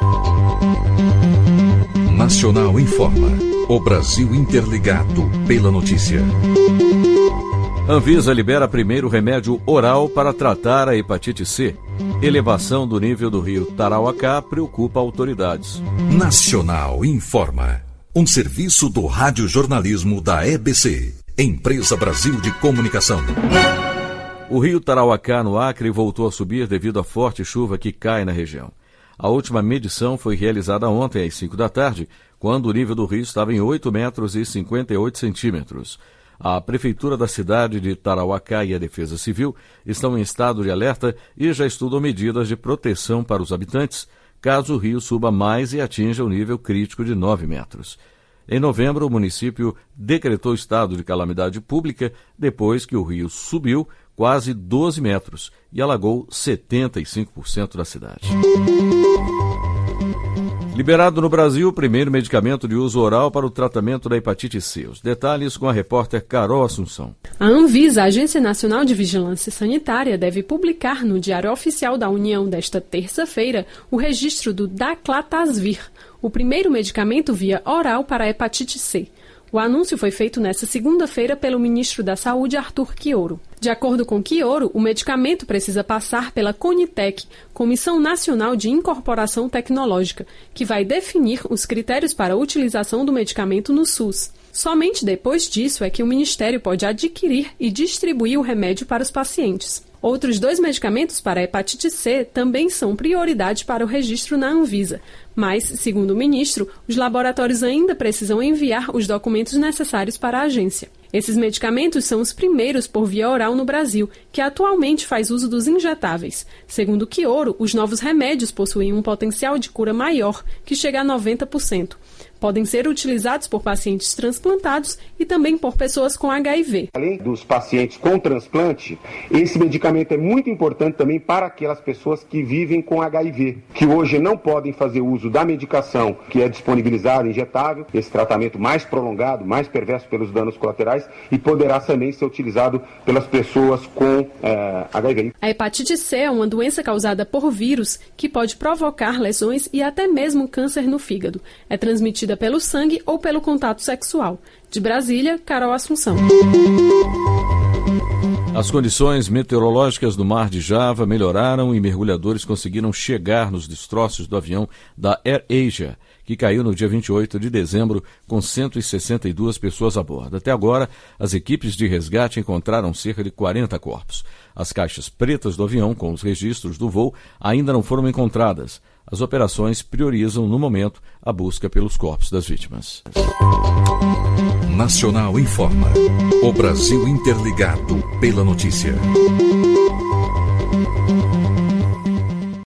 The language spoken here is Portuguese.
Nacional informa. O Brasil interligado pela notícia. Anvisa libera primeiro remédio oral para tratar a hepatite C. Elevação do nível do rio Tarauacá preocupa autoridades. Nacional informa. Um serviço do radiojornalismo da EBC, Empresa Brasil de Comunicação. O rio Tarauacá, no Acre, voltou a subir devido à forte chuva que cai na região. A última medição foi realizada ontem às 5 da tarde, quando o nível do rio estava em 8 metros e 58 centímetros. A Prefeitura da cidade de Tarauacá e a Defesa Civil estão em estado de alerta e já estudam medidas de proteção para os habitantes, caso o rio suba mais e atinja o nível crítico de 9 metros. Em novembro, o município decretou estado de calamidade pública depois que o rio subiu quase 12 metros e alagou 75% da cidade. Liberado no Brasil o primeiro medicamento de uso oral para o tratamento da hepatite C. Os detalhes com a repórter Carol Assunção. A Anvisa, a Agência Nacional de Vigilância Sanitária, deve publicar no Diário Oficial da União desta terça-feira o registro do Daclatasvir, o primeiro medicamento via oral para a hepatite C. O anúncio foi feito nesta segunda-feira pelo ministro da Saúde, Arthur Quioro. De acordo com Quioro, o medicamento precisa passar pela CONITEC, Comissão Nacional de Incorporação Tecnológica, que vai definir os critérios para a utilização do medicamento no SUS. Somente depois disso é que o Ministério pode adquirir e distribuir o remédio para os pacientes. Outros 2 medicamentos para a hepatite C também são prioridade para o registro na Anvisa, mas, segundo o ministro, os laboratórios ainda precisam enviar os documentos necessários para a agência. Esses medicamentos são os primeiros por via oral no Brasil, que atualmente faz uso dos injetáveis. Segundo Quioro, os novos remédios possuem um potencial de cura maior, que chega a 90%. Podem ser utilizados por pacientes transplantados e também por pessoas com HIV. Além dos pacientes com transplante, esse medicamento é muito importante também para aquelas pessoas que vivem com HIV, que hoje não podem fazer uso da medicação que é disponibilizada, injetável, esse tratamento mais prolongado, mais perverso pelos danos colaterais, e poderá também ser utilizado pelas pessoas com HIV. A hepatite C é uma doença causada por vírus que pode provocar lesões e até mesmo câncer no fígado. É transmitida pelo sangue ou pelo contato sexual. De Brasília, Carol Assunção. As condições meteorológicas do Mar de Java melhoraram e mergulhadores conseguiram chegar nos destroços do avião da AirAsia, que caiu no dia 28 de dezembro com 162 pessoas a bordo. Até agora, as equipes de resgate encontraram cerca de 40 corpos. As caixas pretas do avião, com os registros do voo, ainda não foram encontradas. As operações priorizam, no momento, a busca pelos corpos das vítimas. Nacional informa. O Brasil interligado pela notícia.